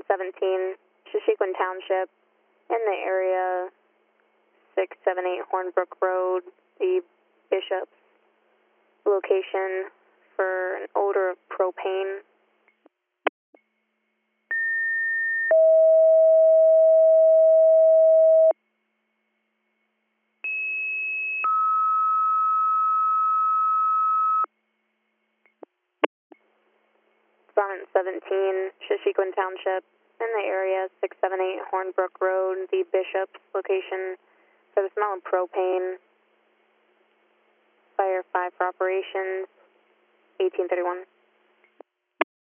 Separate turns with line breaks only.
17, Shashequin Township, in the area 678 Hornbrook Road, the Bishop's location for an odor of propane. Sonnet 17, Shashequin Township, in the area 678 Hornbrook Road, the Bishop's location for the smell of propane. Fire 5 for operations, 1831.